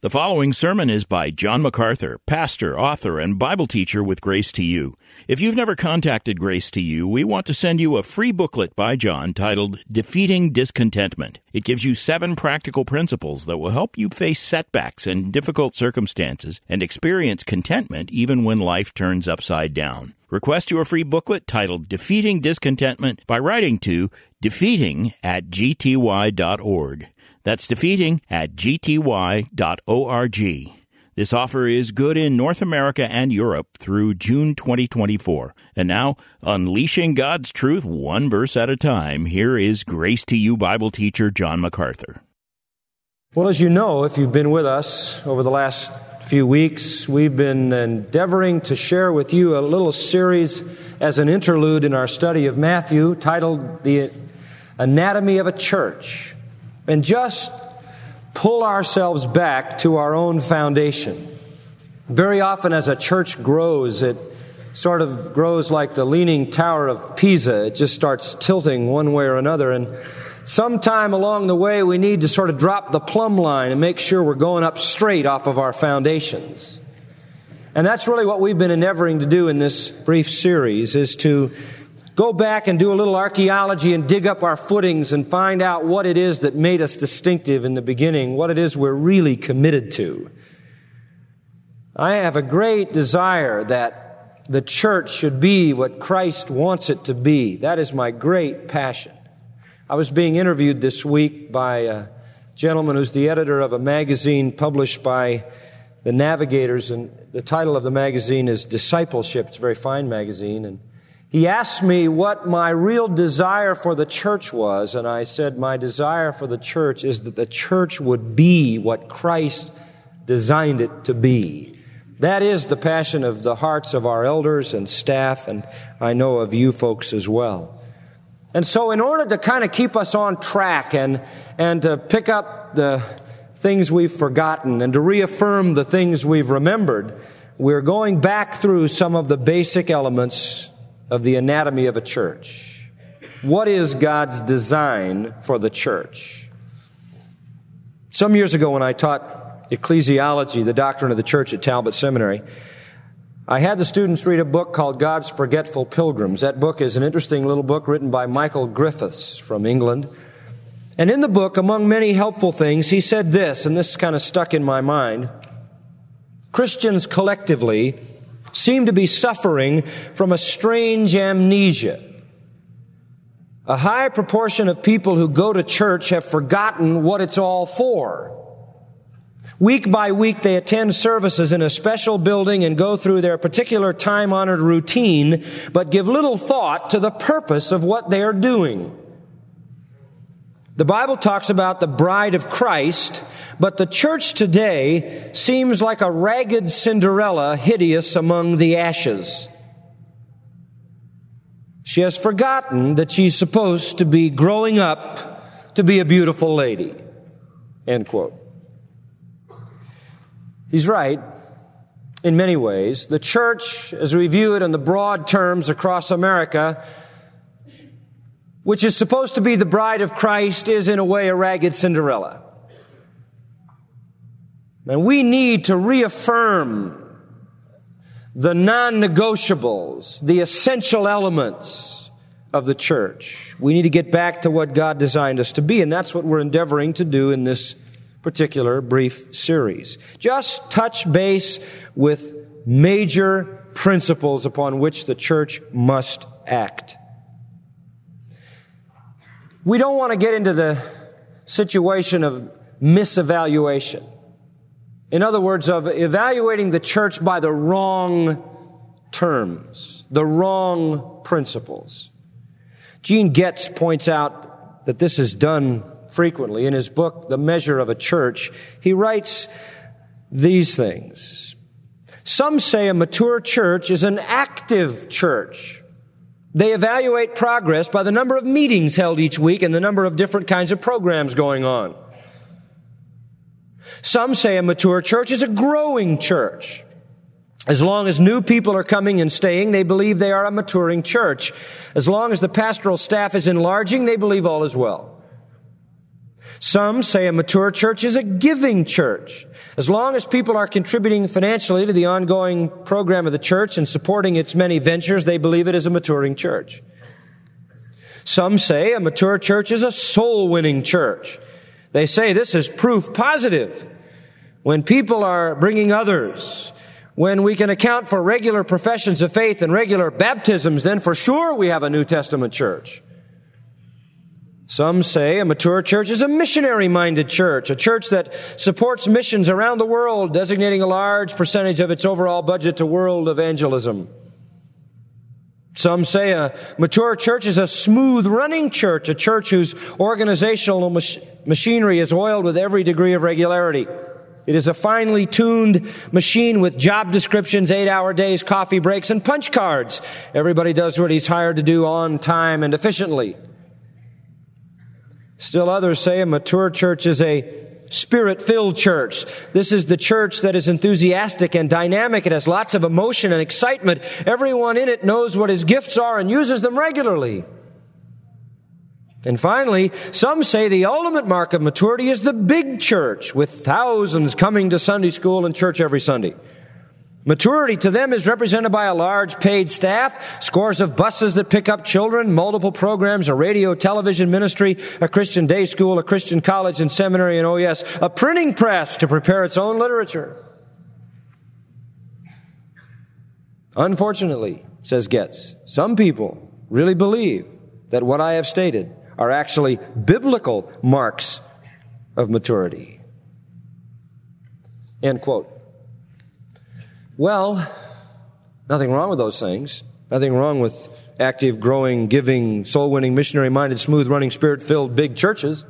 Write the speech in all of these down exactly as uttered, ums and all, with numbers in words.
The following sermon is by John MacArthur, pastor, author, and Bible teacher with Grace to You. If you've never contacted Grace to You, we want to send you a free booklet by John titled Defeating Discontentment. It gives you seven practical principles that will help you face setbacks and difficult circumstances and experience contentment even when life turns upside down. Request your free booklet titled Defeating Discontentment by writing to defeating at g t y dot org. That's defeating at g t y dot org. This offer is good in North America and Europe through June twenty twenty-four. And now, unleashing God's truth one verse at a time, here is Grace to You Bible teacher John MacArthur. Well, as you know, if you've been with us over the last few weeks, we've been endeavoring to share with you a little series as an interlude in our study of Matthew titled The Anatomy of a Church. And just pull ourselves back to our own foundation. Very often as a church grows, it sort of grows like the Leaning Tower of Pisa. It just starts tilting one way or another. And sometime along the way, we need to sort of drop the plumb line and make sure we're going up straight off of our foundations. And that's really what we've been endeavoring to do in this brief series, is to go back and do a little archaeology and dig up our footings and find out what it is that made us distinctive in the beginning, what it is we're really committed to. I have a great desire that the church should be what Christ wants it to be. That is my great passion. I was being interviewed this week by a gentleman who's the editor of a magazine published by the Navigators, and the title of the magazine is Discipleship. It's a very fine magazine, and he asked me what my real desire for the church was, and I said my desire for the church is that the church would be what Christ designed it to be. That is the passion of the hearts of our elders and staff, and I know of you folks as well. And so in order to kind of keep us on track and, and to pick up the things we've forgotten and to reaffirm the things we've remembered, we're going back through some of the basic elements of the anatomy of a church. What is God's design for the church? Some years ago when I taught ecclesiology, the doctrine of the church at Talbot Seminary, I had the students read a book called God's Forgetful Pilgrims. That book is an interesting little book written by Michael Griffiths from England. And in the book, among many helpful things, he said this, and this kind of stuck in my mind: Christians collectively seem to be suffering from a strange amnesia. A high proportion of people who go to church have forgotten what it's all for. Week by week, they attend services in a special building and go through their particular time-honored routine, but give little thought to the purpose of what they are doing. The Bible talks about the bride of Christ, but the church today seems like a ragged Cinderella, hideous among the ashes. She has forgotten that she's supposed to be growing up to be a beautiful lady. End quote. He's right in many ways. The church, as we view it in the broad terms across America, which is supposed to be the bride of Christ, is in a way a ragged Cinderella. And we need to reaffirm the non-negotiables, the essential elements of the church. We need to get back to what God designed us to be, and that's what we're endeavoring to do in this particular brief series. Just touch base with major principles upon which the church must act. We don't want to get into the situation of misevaluation. In other words, of evaluating the church by the wrong terms, the wrong principles. Gene Getz points out that this is done frequently. In his book, The Measure of a Church, he writes these things. Some say a mature church is an active church. They evaluate progress by the number of meetings held each week and the number of different kinds of programs going on. Some say a mature church is a growing church. As long as new people are coming and staying, they believe they are a maturing church. As long as the pastoral staff is enlarging, they believe all is well. Some say a mature church is a giving church. As long as people are contributing financially to the ongoing program of the church and supporting its many ventures, they believe it is a maturing church. Some say a mature church is a soul-winning church. They say this is proof positive. When people are bringing others, when we can account for regular professions of faith and regular baptisms, then for sure we have a New Testament church. Some say a mature church is a missionary-minded church, a church that supports missions around the world, designating a large percentage of its overall budget to world evangelism. Some say a mature church is a smooth-running church, a church whose organizational mach- machinery is oiled with every degree of regularity. It is a finely tuned machine with job descriptions, eight-hour days, coffee breaks, and punch cards. Everybody does what he's hired to do on time and efficiently. Still others say a mature church is a Spirit-filled church. This is the church that is enthusiastic and dynamic. It has lots of emotion and excitement. Everyone in it knows what his gifts are and uses them regularly. And finally, some say the ultimate mark of maturity is the big church, with thousands coming to Sunday school and church every Sunday. Maturity to them is represented by a large paid staff, scores of buses that pick up children, multiple programs, a radio, television ministry, a Christian day school, a Christian college and seminary, and oh yes, a printing press to prepare its own literature. Unfortunately, says Getz, some people really believe that what I have stated are actually biblical marks of maturity. End quote. Well, nothing wrong with those things. Nothing wrong with active, growing, giving, soul-winning, missionary-minded, smooth-running, spirit-filled big churches.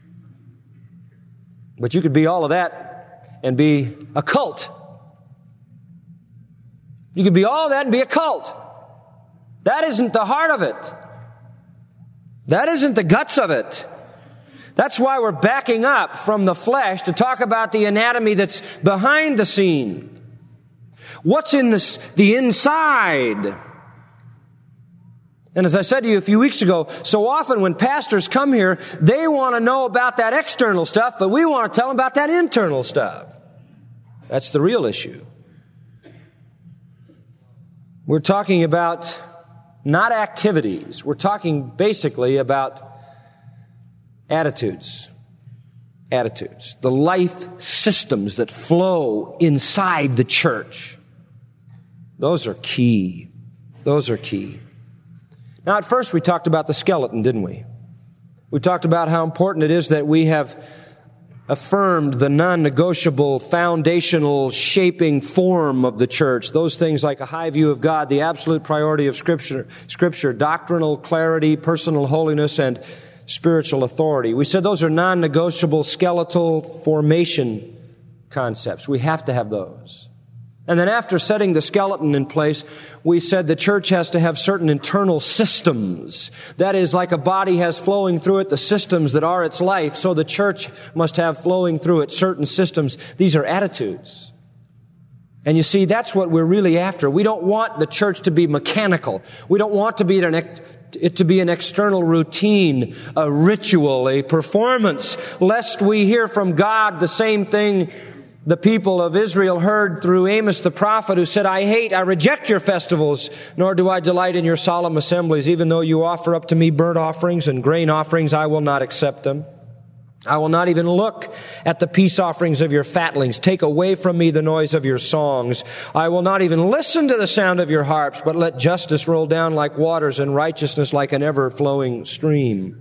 But you could be all of that and be a cult. You could be all of that and be a cult. That isn't the heart of it. That isn't the guts of it. That's why we're backing up from the flesh to talk about the anatomy that's behind the scene. What's in this, the inside? And as I said to you a few weeks ago, so often when pastors come here, they want to know about that external stuff, but we want to tell them about that internal stuff. That's the real issue. We're talking about not activities. We're talking basically about attitudes. Attitudes. The life systems that flow inside the church. Those are key. Those are key. Now, at first we talked about the skeleton, didn't we? We talked about how important it is that we have affirmed the non-negotiable, foundational, shaping form of the church. Those things like a high view of God, the absolute priority of Scripture, Scripture, doctrinal clarity, personal holiness, and spiritual authority. We said those are non-negotiable skeletal formation concepts. We have to have those. And then after setting the skeleton in place, we said the church has to have certain internal systems. That is, like a body has flowing through it the systems that are its life, so the church must have flowing through it certain systems. These are attitudes. And you see, that's what we're really after. We don't want the church to be mechanical. We don't want to be an it to be an external routine, a ritual, a performance, lest we hear from God the same thing the people of Israel heard through Amos the prophet, who said, I hate, I reject your festivals, nor do I delight in your solemn assemblies. Even though you offer up to me burnt offerings and grain offerings, I will not accept them. I will not even look at the peace offerings of your fatlings. Take away from me the noise of your songs. I will not even listen to the sound of your harps, but let justice roll down like waters and righteousness like an ever-flowing stream.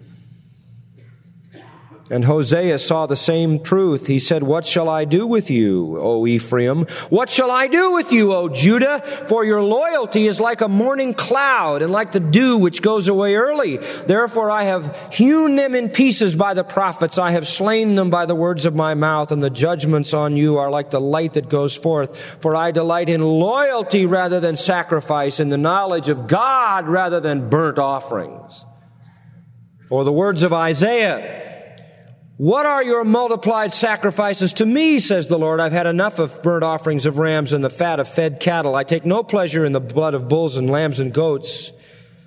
And Hosea saw the same truth. He said, what shall I do with you, O Ephraim? What shall I do with you, O Judah? For your loyalty is like a morning cloud and like the dew which goes away early. Therefore I have hewn them in pieces by the prophets. I have slain them by the words of my mouth, and the judgments on you are like the light that goes forth. For I delight in loyalty rather than sacrifice, in the knowledge of God rather than burnt offerings. Or the words of Isaiah, what are your multiplied sacrifices to me, says the Lord? I've had enough of burnt offerings of rams and the fat of fed cattle. I take no pleasure in the blood of bulls and lambs and goats.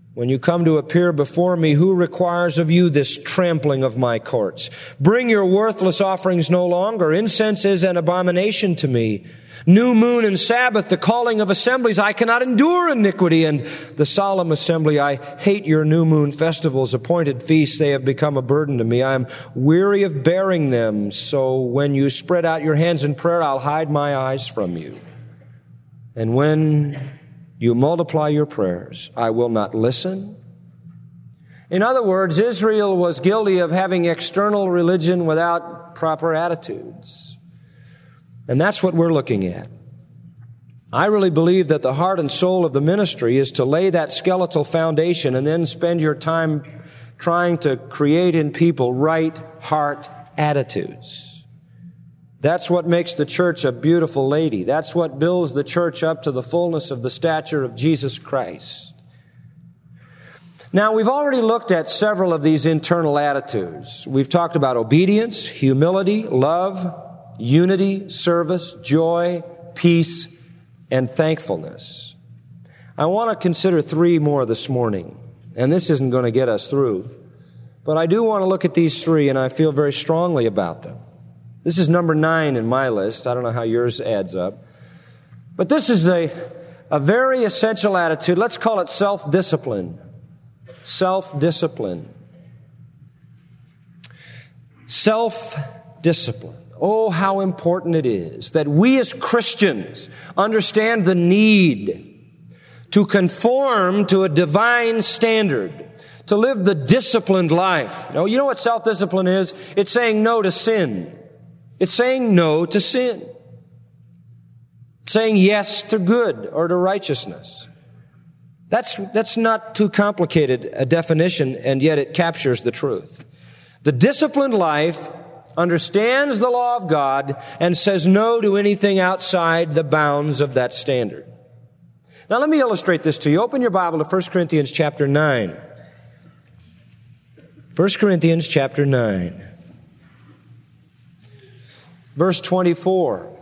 When you come to appear before me, who requires of you this trampling of my courts? Bring your worthless offerings no longer. Incense is an abomination to me. New moon and Sabbath, the calling of assemblies, I cannot endure iniquity. And the solemn assembly, I hate your new moon festivals, appointed feasts, they have become a burden to me. I am weary of bearing them. So when you spread out your hands in prayer, I'll hide my eyes from you. And when you multiply your prayers, I will not listen. In other words, Israel was guilty of having external religion without proper attitudes. And that's what we're looking at. I really believe that the heart and soul of the ministry is to lay that skeletal foundation and then spend your time trying to create in people right heart attitudes. That's what makes the church a beautiful lady. That's what builds the church up to the fullness of the stature of Jesus Christ. Now, we've already looked at several of these internal attitudes. We've talked about obedience, humility, love, unity, service, joy, peace, and thankfulness. I want to consider three more this morning, and this isn't going to get us through. But I do want to look at these three, and I feel very strongly about them. This is number nine in my list. I don't know how yours adds up. But this is a, a very essential attitude. Let's call it self-discipline. Self-discipline. Self-discipline. Oh, how important it is that we as Christians understand the need to conform to a divine standard, to live the disciplined life. Now, you know what self-discipline is? It's saying no to sin. It's saying no to sin. Saying yes to good or to righteousness. That's, that's not too complicated a definition, and yet it captures the truth. The disciplined life understands the law of God and says no to anything outside the bounds of that standard. Now let me illustrate this to you. Open your Bible to First Corinthians chapter nine. First Corinthians chapter nine. Verse twenty-four.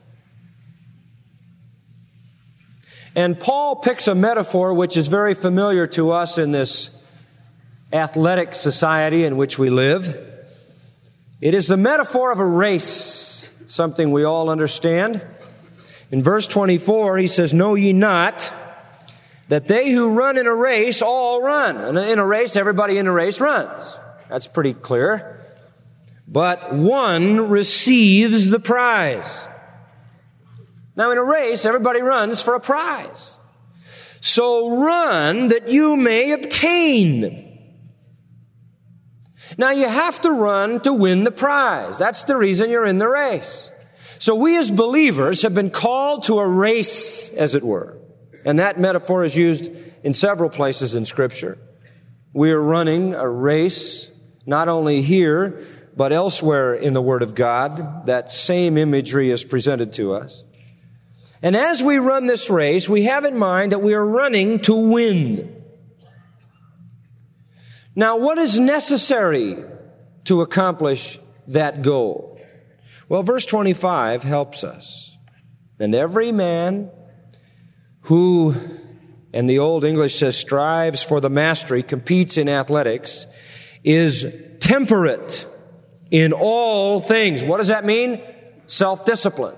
And Paul picks a metaphor which is very familiar to us in this athletic society in which we live. It is the metaphor of a race, something we all understand. In verse twenty-four, he says, "Know ye not that they who run in a race all run?" And in a race, everybody in a race runs. That's pretty clear. "But one receives the prize." Now, in a race, everybody runs for a prize. "So run that you may obtain." Now, you have to run to win the prize. That's the reason you're in the race. So we as believers have been called to a race, as it were. And that metaphor is used in several places in Scripture. We are running a race, not only here, but elsewhere in the Word of God. That same imagery is presented to us. And as we run this race, we have in mind that we are running to win. Now, what is necessary to accomplish that goal? Well, verse twenty-five helps us. "And every man who," and the Old English says, "strives for the mastery," competes in athletics, "is temperate in all things." What does that mean? Self-discipline.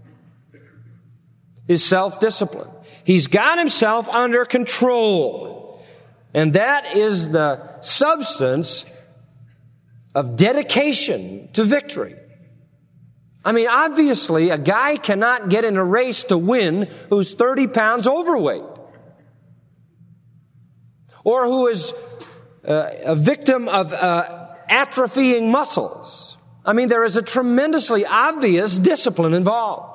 Is self-discipline. He's got himself under control. And that is the substance of dedication to victory. I mean, obviously, a guy cannot get in a race to win who's thirty pounds overweight, or who is uh, a victim of uh, atrophying muscles. I mean, there is a tremendously obvious discipline involved.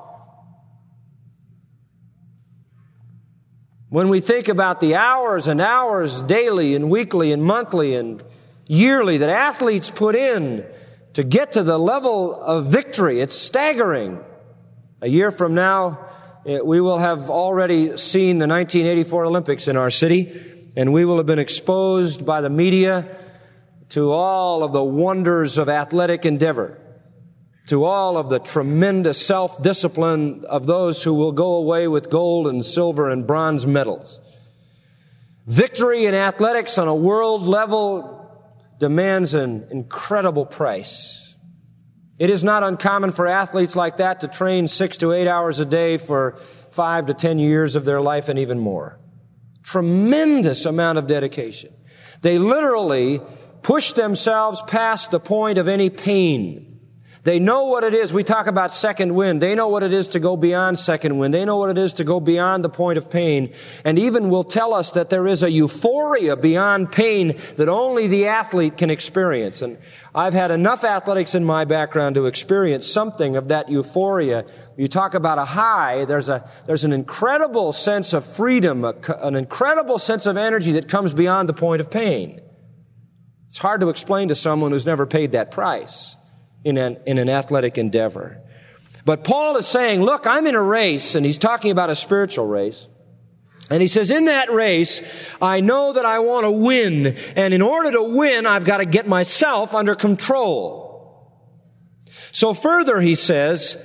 When we think about the hours and hours daily and weekly and monthly and yearly that athletes put in to get to the level of victory, it's staggering. A year from now, we will have already seen the nineteen eighty-four Olympics in our city, and we will have been exposed by the media to all of the wonders of athletic endeavor, to all of the tremendous self-discipline of those who will go away with gold and silver and bronze medals. Victory in athletics on a world level demands an incredible price. It is not uncommon for athletes like that to train six to eight hours a day for five to ten years of their life and even more. Tremendous amount of dedication. They literally push themselves past the point of any pain. They know what it is. We talk about second wind. They know what it is to go beyond second wind. They know what it is to go beyond the point of pain. And even will tell us that there is a euphoria beyond pain that only the athlete can experience. And I've had enough athletics in my background to experience something of that euphoria. You talk about a high, there's a, there's an incredible sense of freedom, a, an incredible sense of energy that comes beyond the point of pain. It's hard to explain to someone who's never paid that price in an, in an athletic endeavor. But Paul is saying, look, I'm in a race, and he's talking about a spiritual race. And he says, in that race, I know that I want to win. And in order to win, I've got to get myself under control. So further, he says,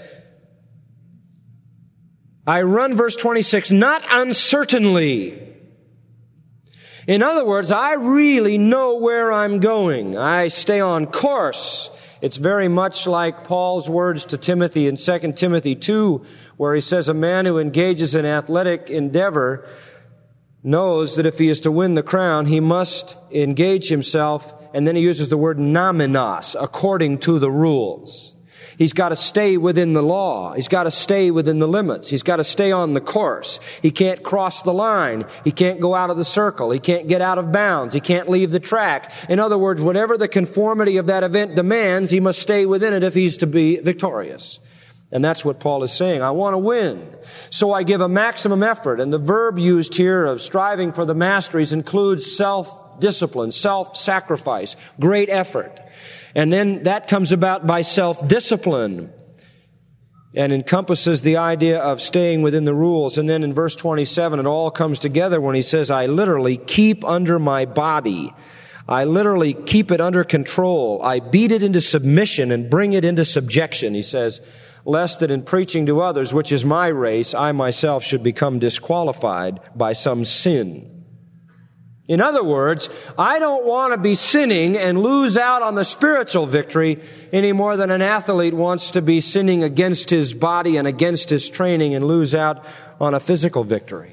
I run, verse twenty-six, not uncertainly. In other words, I really know where I'm going. I stay on course. It's very much like Paul's words to Timothy in Second Timothy two, where he says a man who engages in athletic endeavor knows that if he is to win the crown, he must engage himself, and then he uses the word nomenos, according to the rules. He's got to stay within the law. He's got to stay within the limits. He's got to stay on the course. He can't cross the line. He can't go out of the circle. He can't get out of bounds. He can't leave the track. In other words, whatever the conformity of that event demands, he must stay within it if he's to be victorious. And that's what Paul is saying. I want to win. So I give a maximum effort. And the verb used here of striving for the masteries includes self-discipline, self-sacrifice, great effort. And then that comes about by self-discipline and encompasses the idea of staying within the rules. And then in verse twenty-seven, it all comes together when he says, I literally keep under my body. I literally keep it under control. I beat it into submission and bring it into subjection. He says, lest that in preaching to others, which is my race, I myself should become disqualified by some sin. In other words, I don't want to be sinning and lose out on the spiritual victory any more than an athlete wants to be sinning against his body and against his training and lose out on a physical victory.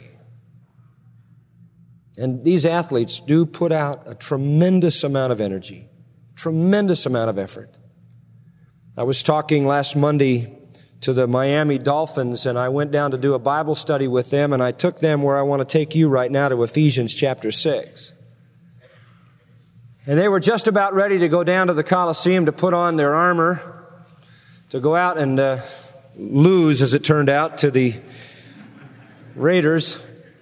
And these athletes do put out a tremendous amount of energy, tremendous amount of effort. I was talking last Monday to the Miami Dolphins, and I went down to do a Bible study with them, and I took them where I want to take you right now, to Ephesians chapter six. And they were just about ready to go down to the Coliseum to put on their armor, to go out and uh, lose, as it turned out, to the Raiders.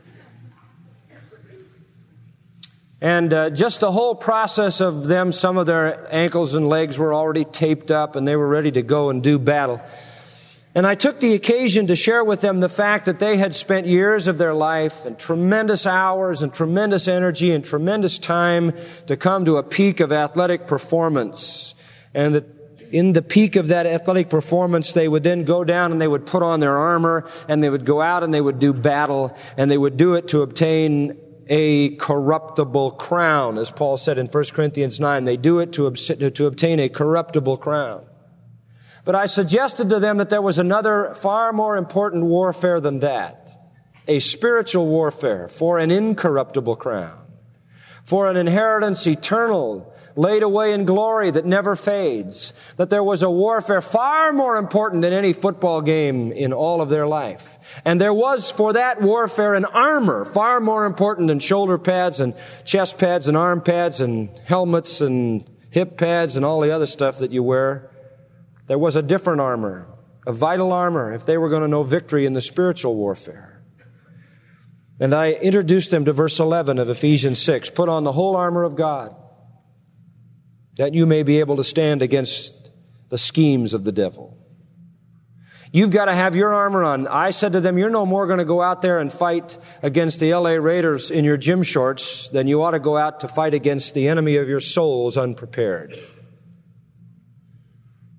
And uh, just the whole process of them, some of their ankles and legs were already taped up, and they were ready to go and do battle. And I took the occasion to share with them the fact that they had spent years of their life and tremendous hours and tremendous energy and tremendous time to come to a peak of athletic performance. And that in the peak of that athletic performance, they would then go down and they would put on their armor and they would go out and they would do battle, and they would do it to obtain a corruptible crown. As Paul said in First Corinthians nine, they do it to, to obtain a corruptible crown. But I suggested to them that there was another far more important warfare than that. A spiritual warfare for an incorruptible crown. For an inheritance eternal, laid away in glory that never fades. That there was a warfare far more important than any football game in all of their life. And there was for that warfare an armor far more important than shoulder pads and chest pads and arm pads and helmets and hip pads and all the other stuff that you wear. There was a different armor, a vital armor, if they were going to know victory in the spiritual warfare. And I introduced them to verse eleven of Ephesians six. Put on the whole armor of God, that you may be able to stand against the schemes of the devil. You've got to have your armor on. I said to them, you're no more going to go out there and fight against the L A Raiders in your gym shorts than you ought to go out to fight against the enemy of your souls unprepared.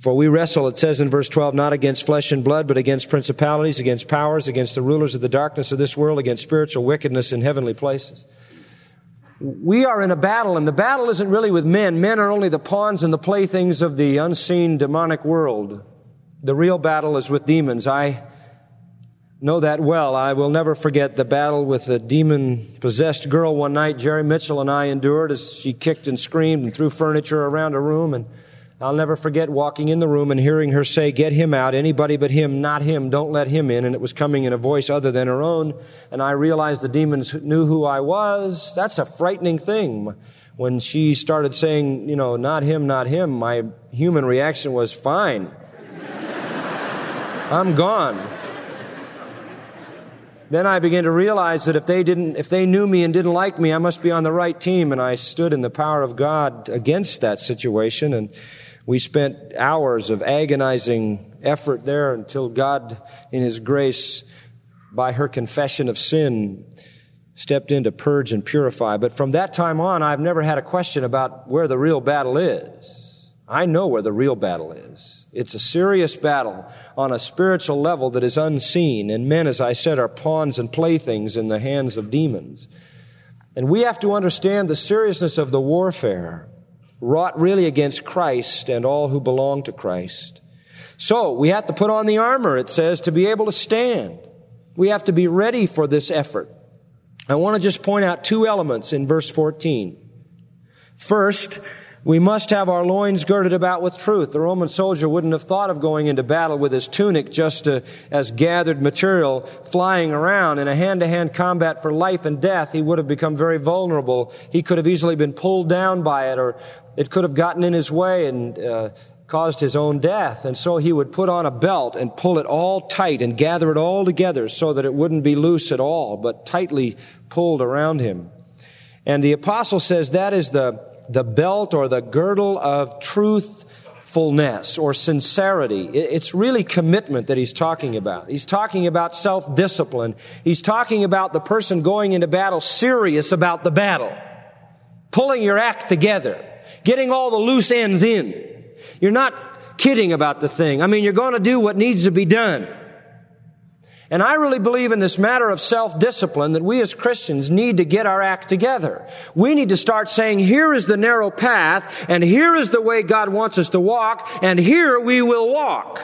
For we wrestle, it says in verse twelve, not against flesh and blood, but against principalities, against powers, against the rulers of the darkness of this world, against spiritual wickedness in heavenly places. We are in a battle, and the battle isn't really with men. Men are only the pawns and the playthings of the unseen demonic world. The real battle is with demons. I know that well. I will never forget the battle with the demon-possessed girl one night Jerry Mitchell and I endured as she kicked and screamed and threw furniture around a room. And I'll never forget walking in the room and hearing her say, "Get him out, anybody but him, not him, don't let him in." And it was coming in a voice other than her own. And I realized the demons knew who I was. That's a frightening thing. When she started saying, you know, "Not him, not him," my human reaction was, "Fine. I'm gone." Then I began to realize that if they didn't, if they knew me and didn't like me, I must be on the right team. And I stood in the power of God against that situation. And we spent hours of agonizing effort there until God, in His grace, by her confession of sin, stepped in to purge and purify. But from that time on, I've never had a question about where the real battle is. I know where the real battle is. It's a serious battle on a spiritual level that is unseen. And men, as I said, are pawns and playthings in the hands of demons. And we have to understand the seriousness of the warfare wrought really against Christ and all who belong to Christ. So we have to put on the armor, it says, to be able to stand. We have to be ready for this effort. I want to just point out two elements in verse fourteen. First, we must have our loins girded about with truth. The Roman soldier wouldn't have thought of going into battle with his tunic just to, as gathered material flying around. In a hand-to-hand combat for life and death, he would have become very vulnerable. He could have easily been pulled down by it, or it could have gotten in his way and uh, caused his own death. And so he would put on a belt and pull it all tight and gather it all together so that it wouldn't be loose at all, but tightly pulled around him. And the apostle says that is the the belt or the girdle of truthfulness or sincerity. It's really commitment that he's talking about. He's talking about self-discipline. He's talking about the person going into battle serious about the battle, pulling your act together, getting all the loose ends in. You're not kidding about the thing. I mean, you're going to do what needs to be done. And I really believe in this matter of self-discipline that we as Christians need to get our act together. We need to start saying, here is the narrow path, and here is the way God wants us to walk, and here we will walk.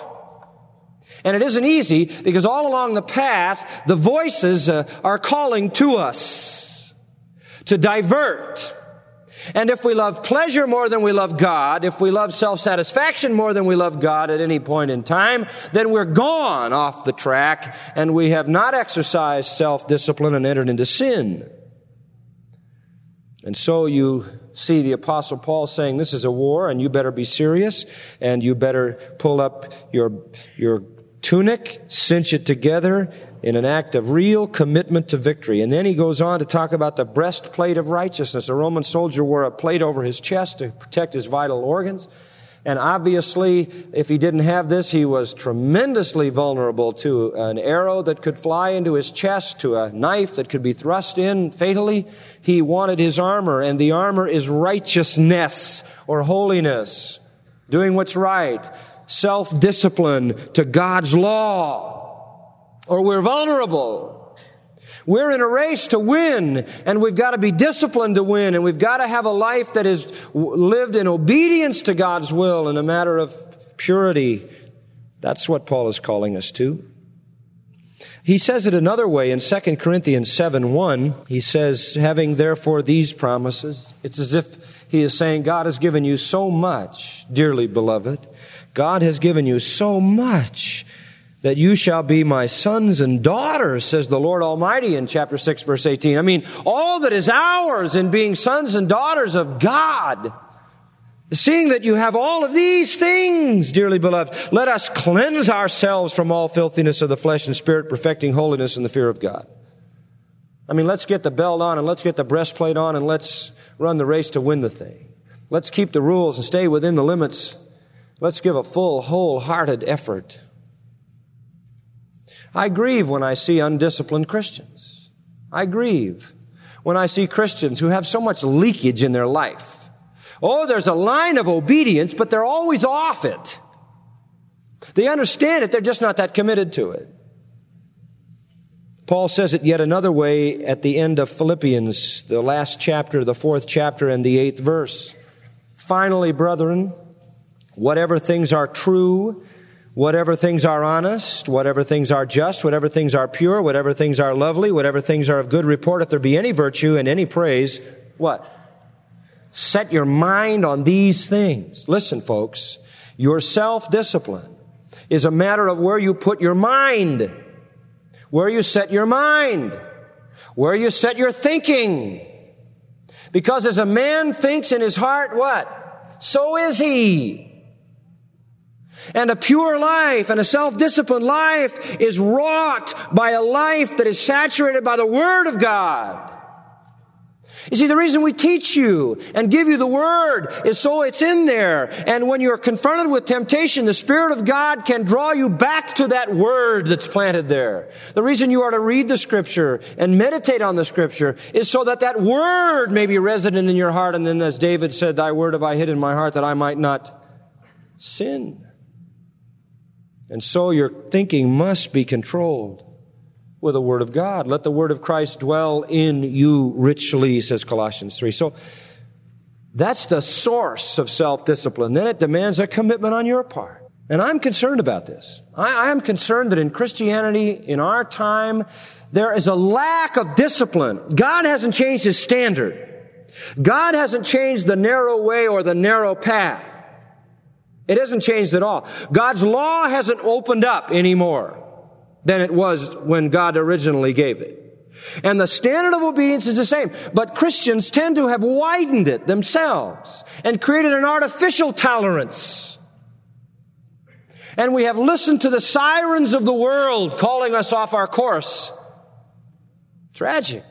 And it isn't easy because all along the path, the voices uh, are calling to us to divert. And if we love pleasure more than we love God, if we love self-satisfaction more than we love God at any point in time, then we're gone off the track and we have not exercised self-discipline and entered into sin. And so you see the Apostle Paul saying this is a war and you better be serious and you better pull up your, your tunic, cinch it together in an act of real commitment to victory. And then he goes on to talk about the breastplate of righteousness. A Roman soldier wore a plate over his chest to protect his vital organs. And obviously, if he didn't have this, he was tremendously vulnerable to an arrow that could fly into his chest, to a knife that could be thrust in fatally. He wanted his armor, and the armor is righteousness or holiness, doing what's right, self-discipline to God's law. Or we're vulnerable. We're in a race to win, and we've got to be disciplined to win, and we've got to have a life that is lived in obedience to God's will in a matter of purity. That's what Paul is calling us to. He says it another way in Second Corinthians seven one. He says, having therefore these promises, it's as if he is saying, God has given you so much, dearly beloved. God has given you so much that you shall be my sons and daughters, says the Lord Almighty in chapter six, verse eighteen. I mean, all that is ours in being sons and daughters of God. Seeing that you have all of these things, dearly beloved, let us cleanse ourselves from all filthiness of the flesh and spirit, perfecting holiness in the fear of God. I mean, let's get the belt on and let's get the breastplate on and let's run the race to win the thing. Let's keep the rules and stay within the limits. Let's give a full, wholehearted effort. I grieve when I see undisciplined Christians. I grieve when I see Christians who have so much leakage in their life. Oh, there's a line of obedience, but they're always off it. They understand it, they're just not that committed to it. Paul says it yet another way at the end of Philippians, the last chapter, the fourth chapter and the eighth verse. Finally, brethren, whatever things are true, whatever things are honest, whatever things are just, whatever things are pure, whatever things are lovely, whatever things are of good report, if there be any virtue and any praise, what? Set your mind on these things. Listen, folks, your self-discipline is a matter of where you put your mind, where you set your mind, where you set your thinking. Because as a man thinks in his heart, what? So is he. And a pure life and a self-disciplined life is wrought by a life that is saturated by the Word of God. You see, the reason we teach you and give you the Word is so it's in there. And when you're confronted with temptation, the Spirit of God can draw you back to that Word that's planted there. The reason you are to read the Scripture and meditate on the Scripture is so that that Word may be resident in your heart. And then as David said, thy Word have I hid in my heart that I might not sin. And so your thinking must be controlled with the Word of God. Let the Word of Christ dwell in you richly, says Colossians three. So that's the source of self-discipline. Then it demands a commitment on your part. And I'm concerned about this. I, I am concerned that in Christianity, in our time, there is a lack of discipline. God hasn't changed His standard. God hasn't changed the narrow way or the narrow path. It hasn't changed at all. God's law hasn't opened up anymore than it was when God originally gave it. And the standard of obedience is the same. But Christians tend to have widened it themselves and created an artificial tolerance. And we have listened to the sirens of the world calling us off our course. Tragic.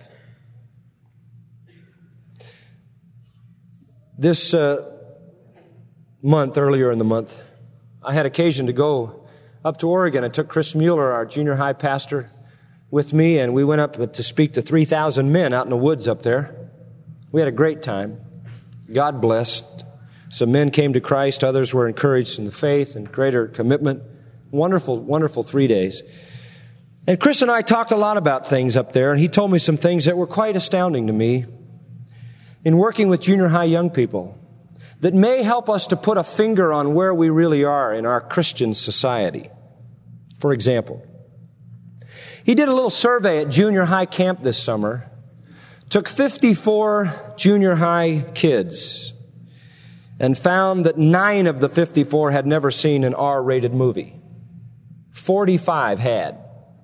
This uh, month, earlier in the month, I had occasion to go up to Oregon. I took Chris Mueller, our junior high pastor, with me, and we went up to speak to three thousand men out in the woods up there. We had a great time. God blessed. Some men came to Christ. Others were encouraged in the faith and greater commitment. Wonderful, wonderful three days. And Chris and I talked a lot about things up there, and he told me some things that were quite astounding to me in working with junior high young people that may help us to put a finger on where we really are in our Christian society. For example, he did a little survey at junior high camp this summer, took fifty-four junior high kids, and found that nine of the fifty-four had never seen an R-rated movie. forty-five had.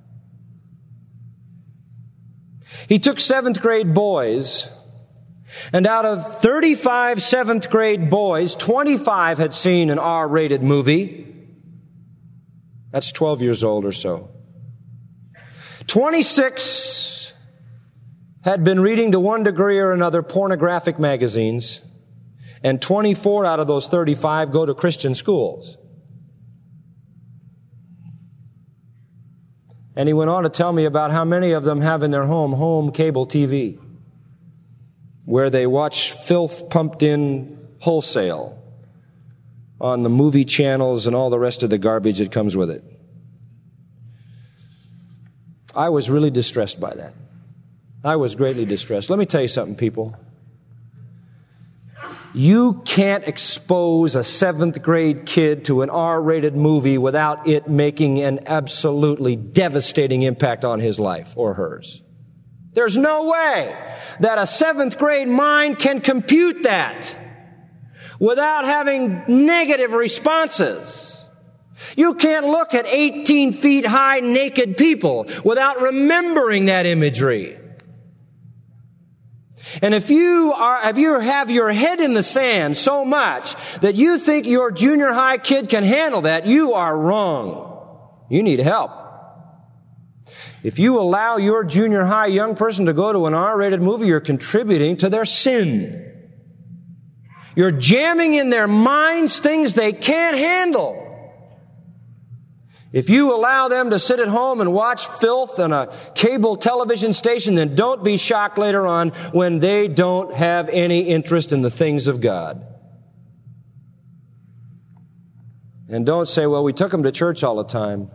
He took seventh grade boys, and out of thirty-five seventh grade boys, twenty-five had seen an R-rated movie. That's twelve years old or so. twenty-six had been reading to one degree or another pornographic magazines, and twenty-four out of those thirty-five go to Christian schools. And he went on to tell me about how many of them have in their home home cable T V, where they watch filth pumped in wholesale on the movie channels and all the rest of the garbage that comes with it. I was really distressed by that. I was greatly distressed. Let me tell you something, people. You can't expose a seventh grade kid to an R-rated movie without it making an absolutely devastating impact on his life or hers. There's no way that a seventh grade mind can compute that without having negative responses. You can't look at eighteen feet high naked people without remembering that imagery. And if you are, if you have your head in the sand so much that you think your junior high kid can handle that, you are wrong. You need help. If you allow your junior high young person to go to an R-rated movie, you're contributing to their sin. You're jamming in their minds things they can't handle. If you allow them to sit at home and watch filth on a cable television station, then don't be shocked later on when they don't have any interest in the things of God. And don't say, well, we took them to church all the time.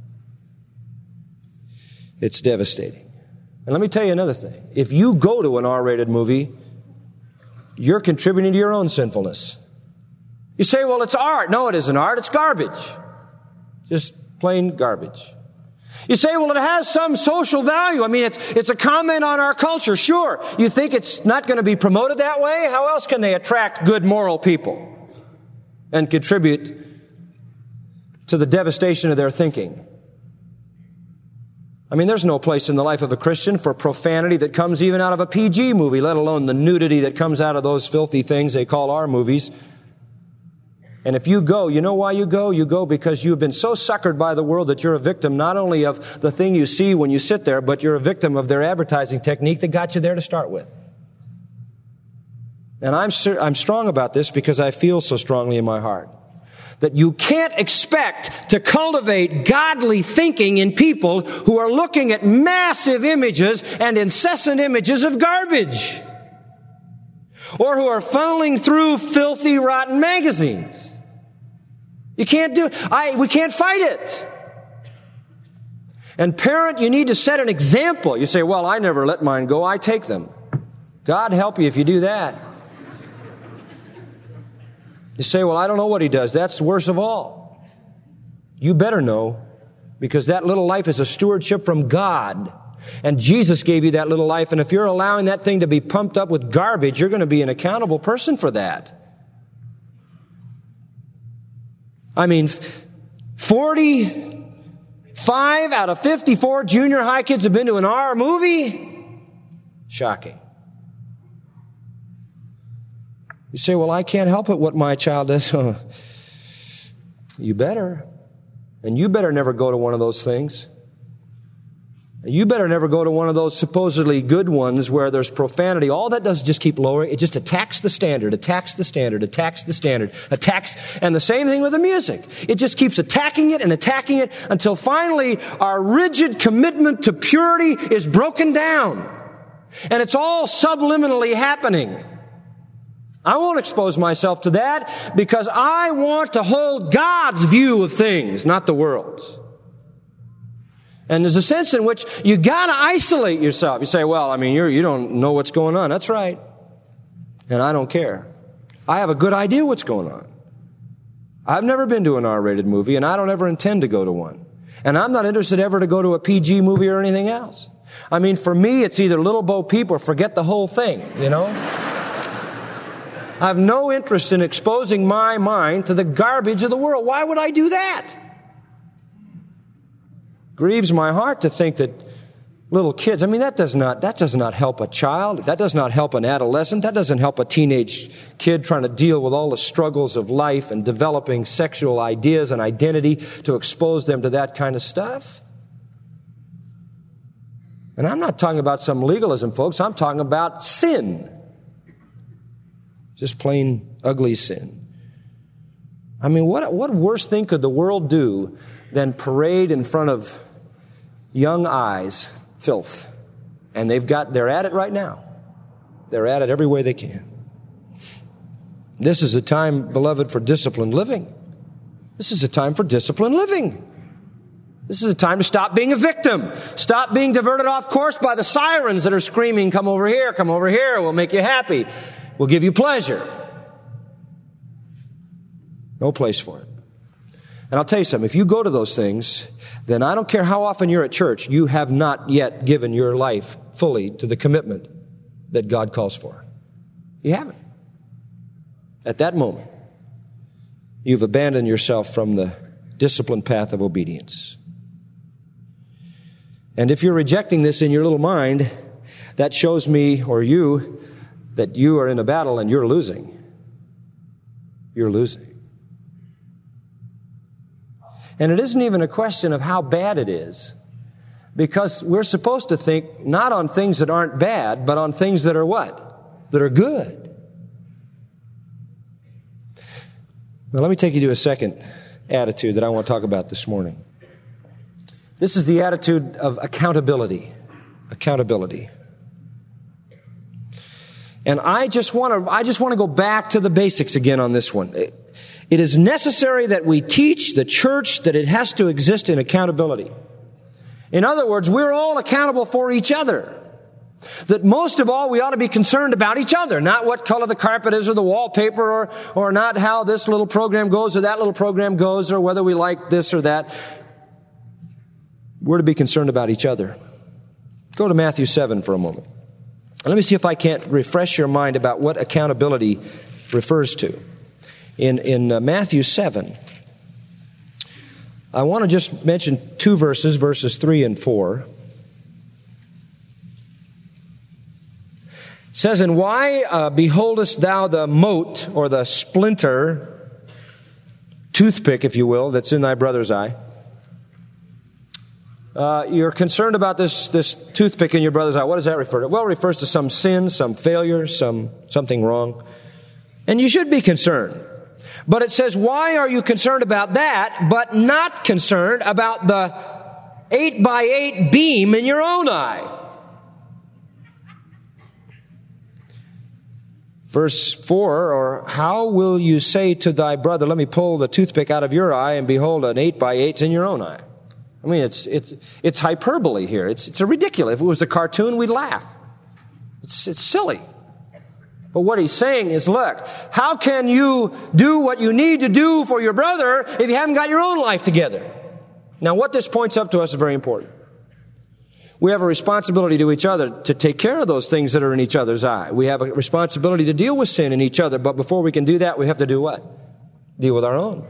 It's devastating. And let me tell you another thing. If you go to an R-rated movie, you're contributing to your own sinfulness. You say, well, it's art. No, it isn't art. It's garbage. Just plain garbage. You say, well, it has some social value. I mean, it's, it's a comment on our culture. Sure. You think it's not going to be promoted that way? How else can they attract good moral people and contribute to the devastation of their thinking? I mean, there's no place in the life of a Christian for profanity that comes even out of a P G movie, let alone the nudity that comes out of those filthy things they call our movies. And if you go, you know why you go? You go because you've been so suckered by the world that you're a victim not only of the thing you see when you sit there, but you're a victim of their advertising technique that got you there to start with. And I'm, I'm strong about this because I feel so strongly in my heart that you can't expect to cultivate godly thinking in people who are looking at massive images and incessant images of garbage, or who are funneling through filthy, rotten magazines. You can't do it. I, we can't fight it. And parent, you need to set an example. You say, well, I never let mine go. I take them. God help you if you do that. You say, well, I don't know what he does. That's worse of all. You better know, because that little life is a stewardship from God. And Jesus gave you that little life. And if you're allowing that thing to be pumped up with garbage, you're going to be an accountable person for that. I mean, forty-five out of fifty-four junior high kids have been to an R movie? Shocking. You say, well, I can't help it what my child does. You better. And you better never go to one of those things. You better never go to one of those supposedly good ones where there's profanity. All that does is just keep lowering. It just attacks the standard, attacks the standard, attacks the standard, attacks. And the same thing with the music. It just keeps attacking it and attacking it until finally our rigid commitment to purity is broken down. And it's all subliminally happening. I won't expose myself to that because I want to hold God's view of things, not the world's. And there's a sense in which you gotta isolate yourself. You say, well, I mean, you're, you don't know what's going on. That's right. And I don't care. I have a good idea what's going on. I've never been to an R-rated movie, and I don't ever intend to go to one. And I'm not interested ever to go to a P G movie or anything else. I mean, for me, it's either Little Bo Peep or forget the whole thing, you know? I have no interest in exposing my mind to the garbage of the world. Why would I do that? Grieves my heart to think that little kids, I mean, that does not, that does not help a child. That does not help an adolescent. That doesn't help a teenage kid trying to deal with all the struggles of life and developing sexual ideas and identity to expose them to that kind of stuff. And I'm not talking about some legalism, folks. I'm talking about sin. Just plain ugly sin. I mean, what, what worse thing could the world do than parade in front of young eyes filth? And they've got, they're at it right now. They're at it every way they can. This is a time, beloved, for disciplined living. This is a time for disciplined living. This is a time to stop being a victim. Stop being diverted off course by the sirens that are screaming, come over here, come over here, we'll make you happy. We'll give you pleasure. No place for it. And I'll tell you something, if you go to those things, then I don't care how often you're at church, you have not yet given your life fully to the commitment that God calls for. You haven't. At that moment, you've abandoned yourself from the disciplined path of obedience. And if you're rejecting this in your little mind, that shows me, or you, that you are in a battle and you're losing. You're losing. And it isn't even a question of how bad it is, because we're supposed to think not on things that aren't bad, but on things that are what? That are good. Now let me take you to a second attitude that I want to talk about this morning. This is the attitude of accountability. Accountability. And I just want to, I just want to go back to the basics again on this one. It is necessary that we teach the church that it has to exist in accountability. In other words, we're all accountable for each other. That most of all, we ought to be concerned about each other, not what color the carpet is or the wallpaper, or, or not how this little program goes or that little program goes, or whether we like this or that. We're to be concerned about each other. Go to Matthew seven for a moment. Let me see if I can't refresh your mind about what accountability refers to. In, in uh, Matthew seven, I want to just mention two verses, verses three and four. It says, "And why uh, beholdest thou the mote," or the splinter, toothpick, if you will, that's in thy brother's eye? Uh, you're concerned about this, this toothpick in your brother's eye. What does that refer to? Well, it refers to some sin, some failure, some something wrong. And you should be concerned. But it says, why are you concerned about that, but not concerned about the eight by eight beam in your own eye? Verse four, or how will you say to thy brother, let me pull the toothpick out of your eye, and behold, an eight by eight's in your own eye? I mean, it's it's it's hyperbole here. It's it's a ridiculous. If it was a cartoon, we'd laugh. It's it's silly. But what he's saying is, look, how can you do what you need to do for your brother if you haven't got your own life together? Now, what this points up to us is very important. We have a responsibility to each other to take care of those things that are in each other's eye. We have a responsibility to deal with sin in each other, but before we can do that, we have to do what? Deal with our own.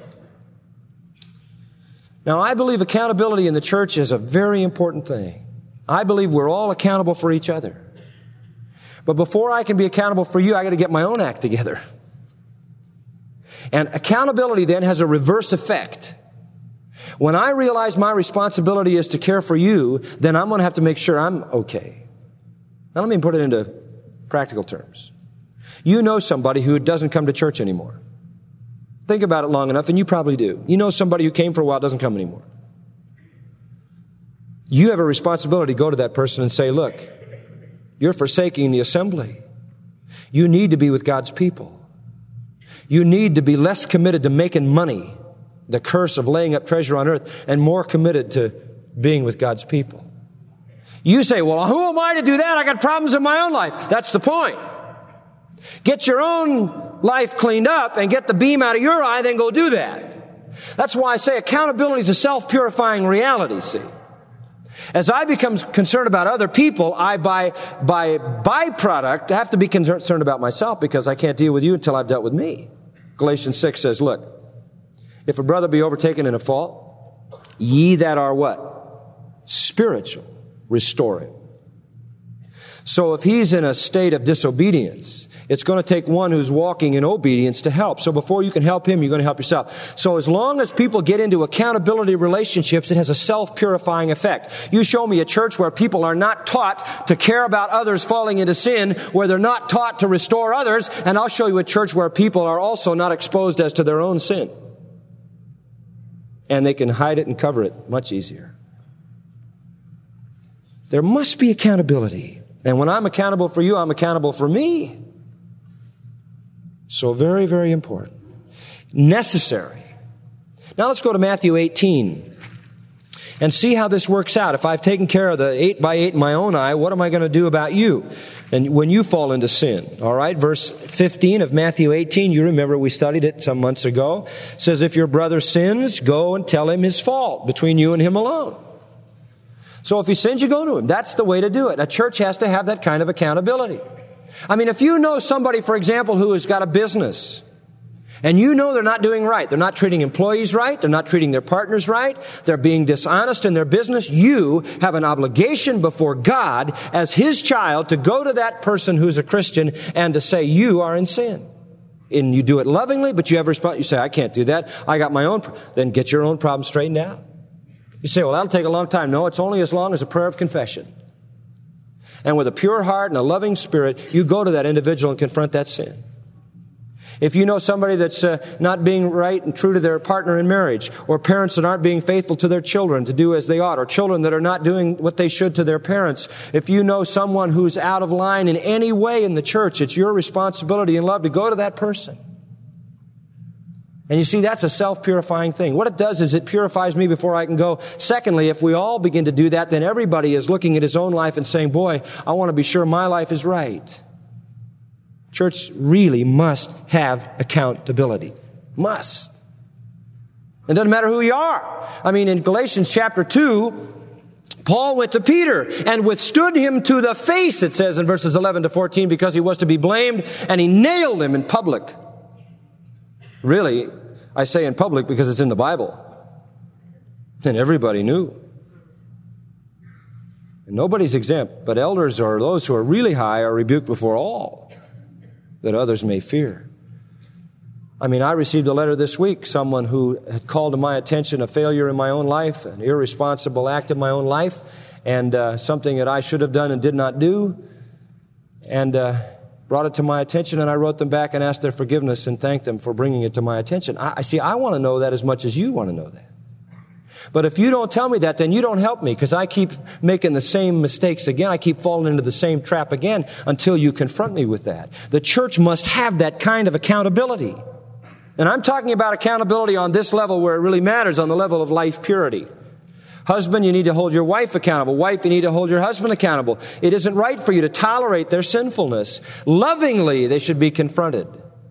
Now, I believe accountability in the church is a very important thing. I believe we're all accountable for each other. But before I can be accountable for you, I got to get my own act together. And accountability then has a reverse effect. When I realize my responsibility is to care for you, then I'm going to have to make sure I'm okay. Now let me put it into practical terms. You know somebody who doesn't come to church anymore. Think about it long enough, and you probably do. You know somebody who came for a while doesn't come anymore. You have a responsibility to go to that person and say, look, you're forsaking the assembly. You need to be with God's people. You need to be less committed to making money, the curse of laying up treasure on earth, and more committed to being with God's people. You say, well, who am I to do that? I got problems in my own life. That's the point. Get your own life cleaned up and get the beam out of your eye, then go do that. That's why I say accountability is a self-purifying reality, see. As I become concerned about other people, I, by, by byproduct, have to be concerned about myself because I can't deal with you until I've dealt with me. Galatians six says, look, if a brother be overtaken in a fault, ye that are what? Spiritual, restore him. So if he's in a state of disobedience, it's going to take one who's walking in obedience to help. So before you can help him, you're going to help yourself. So as long as people get into accountability relationships, it has a self-purifying effect. You show me a church where people are not taught to care about others falling into sin, where they're not taught to restore others, and I'll show you a church where people are also not exposed as to their own sin. And they can hide it and cover it much easier. There must be accountability. And when I'm accountable for you, I'm accountable for me. So very, very important. Necessary. Now let's go to Matthew eighteen and see how this works out. If I've taken care of the eight by eight in my own eye, what am I going to do about you? And when you fall into sin, all right? Verse fifteen of Matthew eighteen, you remember we studied it some months ago, says, if your brother sins, go and tell him his fault between you and him alone. So if he sins, you go to him. That's the way to do it. A church has to have that kind of accountability. I mean, if you know somebody, for example, who has got a business, and you know they're not doing right, they're not treating employees right, they're not treating their partners right, they're being dishonest in their business, you have an obligation before God as His child to go to that person who's a Christian and to say, you are in sin. And you do it lovingly, but you have a response. You say, I can't do that. I got my own. Pro-. Then get your own problem straightened out. You say, well, that'll take a long time. No, it's only as long as a prayer of confession. And with a pure heart and a loving spirit, you go to that individual and confront that sin. If you know somebody that's uh, not being right and true to their partner in marriage, or parents that aren't being faithful to their children to do as they ought, or children that are not doing what they should to their parents, if you know someone who's out of line in any way in the church, it's your responsibility in love to go to that person And you see, that's a self-purifying thing. What it does is it purifies me before I can go. Secondly, if we all begin to do that, then everybody is looking at his own life and saying, boy, I want to be sure my life is right. Church really must have accountability. Must. It doesn't matter who you are. I mean, in Galatians chapter two, Paul went to Peter and withstood him to the face, it says in verses eleven to fourteen, because he was to be blamed, and he nailed him in public. Really, I say in public because it's in the Bible. And everybody knew. And nobody's exempt, but elders or those who are really high are rebuked before all, that others may fear. I mean, I received a letter this week, someone who had called to my attention a failure in my own life, an irresponsible act in my own life, and uh, something that I should have done and did not do, and uh, brought it to my attention, and I wrote them back and asked their forgiveness and thanked them for bringing it to my attention. I, I see, I want to know that as much as you want to know that. But if you don't tell me that, then you don't help me, because I keep making the same mistakes again. I keep falling into the same trap again until you confront me with that. The church must have that kind of accountability. And I'm talking about accountability on this level where it really matters, on the level of life purity. Husband, you need to hold your wife accountable. Wife, you need to hold your husband accountable. It isn't right for you to tolerate their sinfulness. Lovingly, they should be confronted.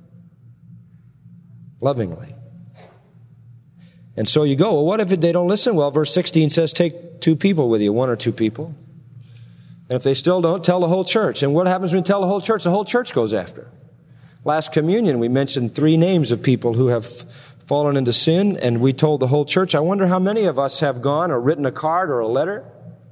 Lovingly. And so you go, well, what if they don't listen? Well, verse sixteen says, take two people with you, one or two people. And if they still don't, tell the whole church. And what happens when you tell the whole church? The whole church goes after. Last communion, we mentioned three names of people who have fallen into sin, and we told the whole church. I wonder how many of us have gone or written a card or a letter,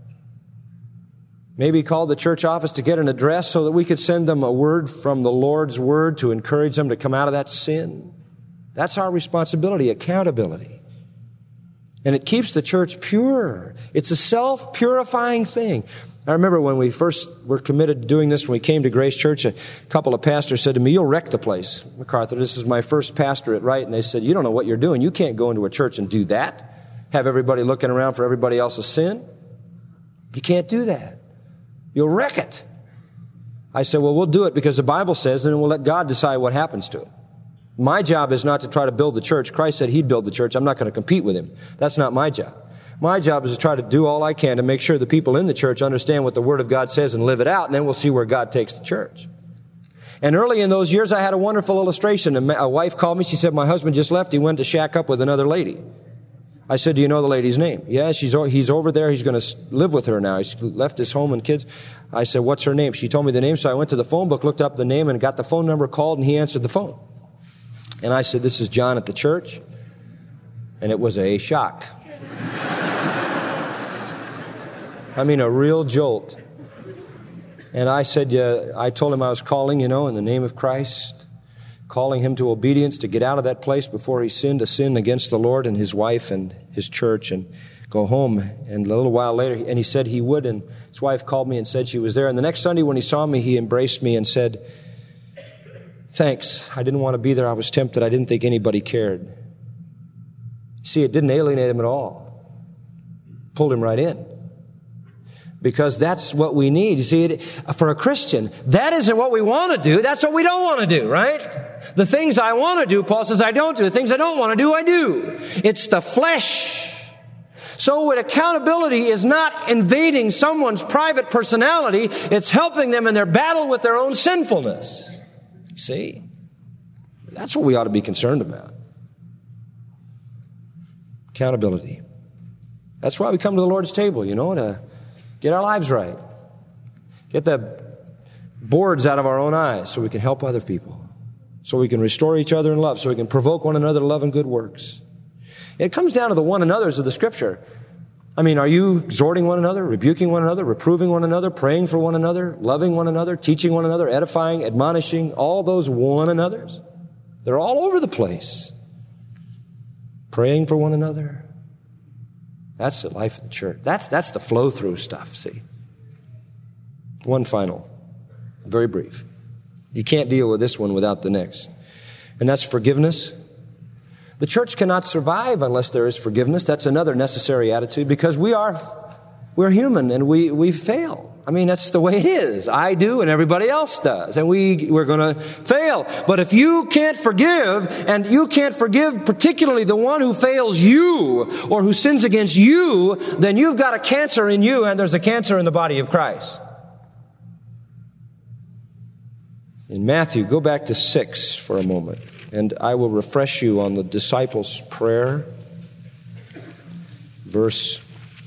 maybe called the church office to get an address so that we could send them a word from the Lord's word to encourage them to come out of that sin. That's our responsibility, accountability. And it keeps the church pure. It's a self-purifying thing. I remember when we first were committed to doing this, when we came to Grace Church, a couple of pastors said to me, you'll wreck the place, MacArthur. This is my first pastorate, right? And they said, you don't know what you're doing. You can't go into a church and do that. Have everybody looking around for everybody else's sin. You can't do that. You'll wreck it. I said, well, we'll do it because the Bible says, and we'll let God decide what happens to it. My job is not to try to build the church. Christ said he'd build the church. I'm not going to compete with him. That's not my job. My job is to try to do all I can to make sure the people in the church understand what the Word of God says and live it out, and then we'll see where God takes the church. And early in those years, I had a wonderful illustration. A wife called me. She said, my husband just left. He went to shack up with another lady. I said, do you know the lady's name? Yeah, she's, he's over there. He's going to live with her now. He's left his home and kids. I said, what's her name? She told me the name, so I went to the phone book, looked up the name, and got the phone number, called, and he answered the phone. And I said, this is John at the church. And it was a shock. I mean, a real jolt. And I said, yeah, I told him I was calling, you know, in the name of Christ, calling him to obedience, to get out of that place before he sinned, to sin against the Lord and his wife and his church, and go home. And a little while later, and he said he would, and his wife called me and said she was there. And the next Sunday when he saw me, he embraced me and said, thanks. I didn't want to be there. I was tempted. I didn't think anybody cared. See, it didn't alienate him at all. Pulled him right in. Because that's what we need. You see, for a Christian, that isn't what we want to do. That's what we don't want to do, right? The things I want to do, Paul says, I don't do. The things I don't want to do, I do. It's the flesh. So what accountability is not invading someone's private personality. It's helping them in their battle with their own sinfulness. See? That's what we ought to be concerned about. Accountability. That's why we come to the Lord's table, you know, to get our lives right. Get the boards out of our own eyes so we can help other people. So we can restore each other in love. So we can provoke one another to love and good works. It comes down to the one another's of the Scripture. I mean, are you exhorting one another, rebuking one another, reproving one another, praying for one another, loving one another, teaching one another, edifying, admonishing, all those one another's? They're all over the place. Praying for one another. That's the life of the church. That's, that's the flow-through stuff, see. One final, very brief. You can't deal with this one without the next. And that's forgiveness. The church cannot survive unless there is forgiveness. That's another necessary attitude because we are, we're human and we, we fail. I mean, that's the way it is. I do and everybody else does. And we, we're going to fail. But if you can't forgive, and you can't forgive particularly the one who fails you or who sins against you, then you've got a cancer in you, and there's a cancer in the body of Christ. In Matthew, go back to six for a moment, and I will refresh you on the disciples' prayer. Verse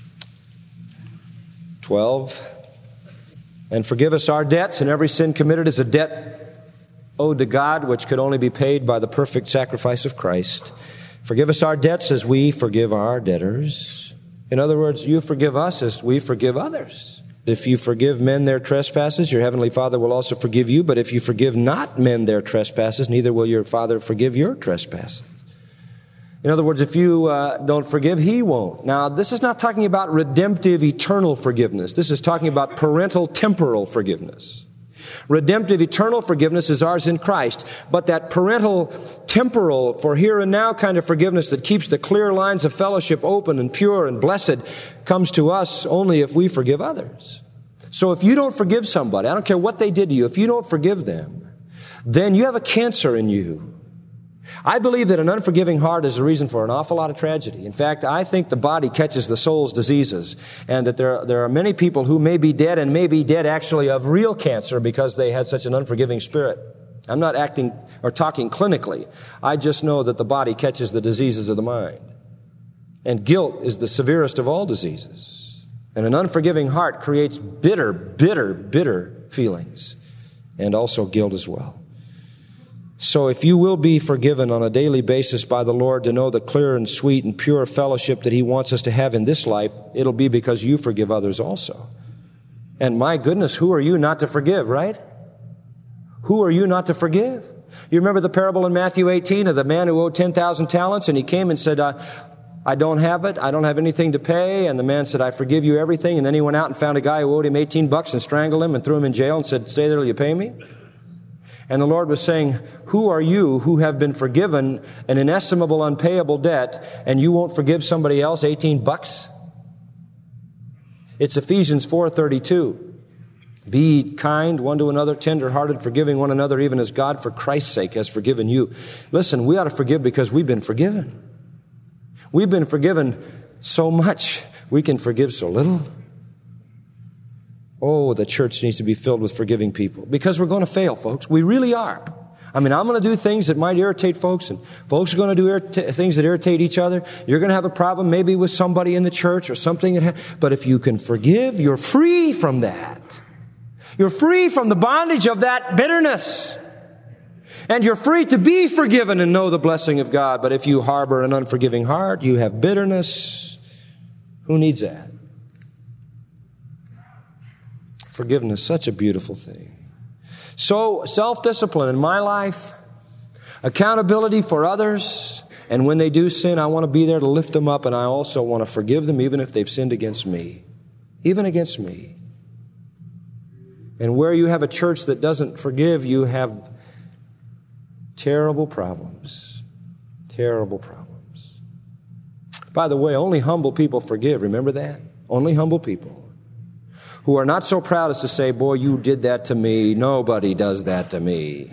twelve. And forgive us our debts, and every sin committed is a debt owed to God, which could only be paid by the perfect sacrifice of Christ. Forgive us our debts as we forgive our debtors. In other words, you forgive us as we forgive others. If you forgive men their trespasses, your heavenly Father will also forgive you. But if you forgive not men their trespasses, neither will your Father forgive your trespasses. In other words, if you uh, don't forgive, He won't. Now, this is not talking about redemptive eternal forgiveness. This is talking about parental temporal forgiveness. Redemptive eternal forgiveness is ours in Christ. But that parental temporal, for here and now kind of forgiveness that keeps the clear lines of fellowship open and pure and blessed comes to us only if we forgive others. So if you don't forgive somebody, I don't care what they did to you, if you don't forgive them, then you have a cancer in you. I believe that an unforgiving heart is the reason for an awful lot of tragedy. In fact, I think the body catches the soul's diseases, and that there, there are many people who may be dead and may be dead actually of real cancer because they had such an unforgiving spirit. I'm not acting or talking clinically. I just know that the body catches the diseases of the mind. And guilt is the severest of all diseases. And an unforgiving heart creates bitter, bitter, bitter feelings, and also guilt as well. So if you will be forgiven on a daily basis by the Lord to know the clear and sweet and pure fellowship that He wants us to have in this life, it'll be because you forgive others also. And my goodness, who are you not to forgive, right? Who are you not to forgive? You remember the parable in Matthew eighteen of the man who owed ten thousand talents, and he came and said, uh, I don't have it. I don't have anything to pay. And the man said, I forgive you everything. And then he went out and found a guy who owed him eighteen bucks and strangled him and threw him in jail and said, stay there till you pay me. And the Lord was saying, who are you who have been forgiven an inestimable, unpayable debt, and you won't forgive somebody else eighteen bucks? It's Ephesians four thirty-two. Be kind one to another, tender-hearted, forgiving one another, even as God for Christ's sake has forgiven you. Listen, we ought to forgive because we've been forgiven. We've been forgiven so much, we can forgive so little. Oh, the church needs to be filled with forgiving people because we're going to fail, folks. We really are. I mean, I'm going to do things that might irritate folks, and folks are going to do irrita- things that irritate each other. You're going to have a problem maybe with somebody in the church or something. That ha- but if you can forgive, you're free from that. You're free from the bondage of that bitterness. And you're free to be forgiven and know the blessing of God. But if you harbor an unforgiving heart, you have bitterness. Who needs that? Forgiveness, such a beautiful thing. So, self-discipline in my life, accountability for others, and when they do sin, I want to be there to lift them up, and I also want to forgive them even if they've sinned against me. Even against me. And where you have a church that doesn't forgive, you have terrible problems. Terrible problems. By the way, only humble people forgive. Remember that? Only humble people. Who are not so proud as to say, boy, you did that to me. Nobody does that to me.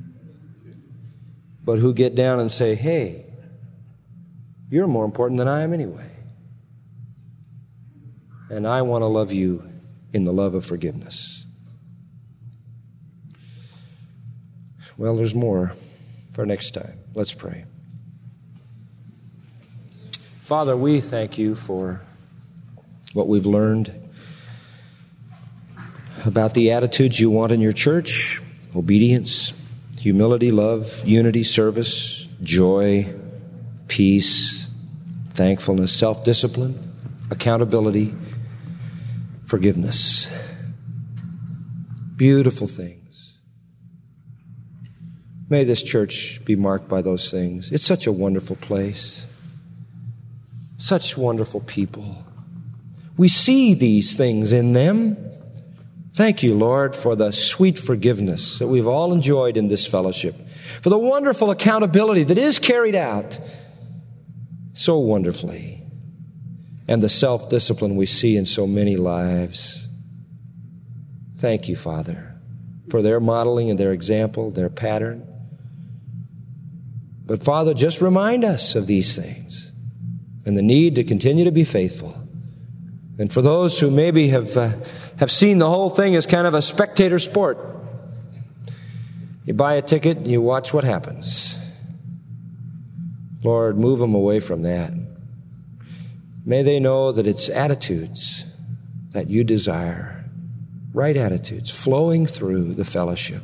But who get down and say, hey, you're more important than I am anyway. And I want to love you in the love of forgiveness. Well, there's more for next time. Let's pray. Father, we thank you for what we've learned about the attitudes you want in your church: obedience, humility, love, unity, service, joy, peace, thankfulness, self-discipline, accountability, forgiveness. Beautiful things. May this church be marked by those things. It's such a wonderful place. Such wonderful people. We see these things in them. Thank you, Lord, for the sweet forgiveness that we've all enjoyed in this fellowship, for the wonderful accountability that is carried out so wonderfully, and the self-discipline we see in so many lives. Thank you, Father, for their modeling and their example, their pattern. But Father, just remind us of these things and the need to continue to be faithful. And for those who maybe have uh, have seen the whole thing as kind of a spectator sport, you buy a ticket and you watch what happens. Lord, move them away from that. May they know that it's attitudes that you desire, right attitudes, flowing through the fellowship.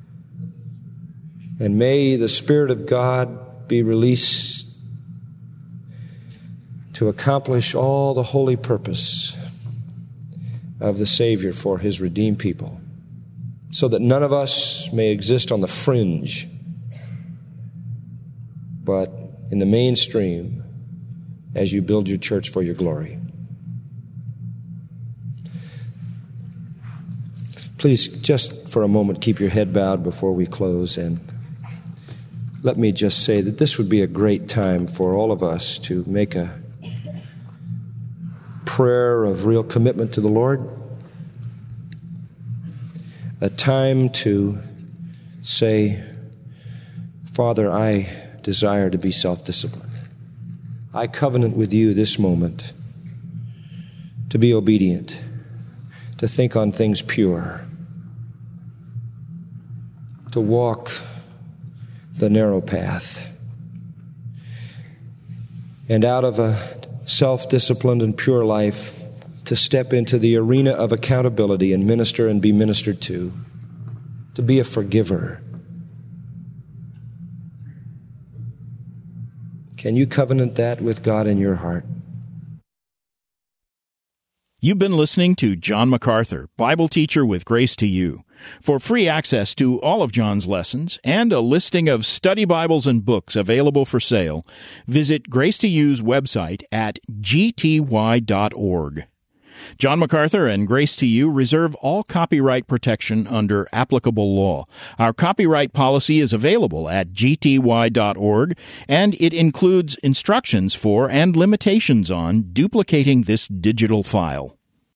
And may the Spirit of God be released to accomplish all the holy purpose of the Savior for His redeemed people, so that none of us may exist on the fringe, but in the mainstream as you build your church for your glory. Please, just for a moment, keep your head bowed before we close, and let me just say that this would be a great time for all of us to make a prayer of real commitment to the Lord, a time to say, Father, I desire to be self-disciplined. I covenant with you this moment to be obedient, to think on things pure, to walk the narrow path, and out of a self-disciplined and pure life to step into the arena of accountability and minister and be ministered to, to be a forgiver. Can you covenant that with God in your heart? You've been listening to John MacArthur, Bible teacher with Grace to You. For free access to all of John's lessons and a listing of study Bibles and books available for sale, visit Grace to You's website at g t y dot org. John MacArthur and Grace to You reserve all copyright protection under applicable law. Our copyright policy is available at g t y dot org, and it includes instructions for and limitations on duplicating this digital file.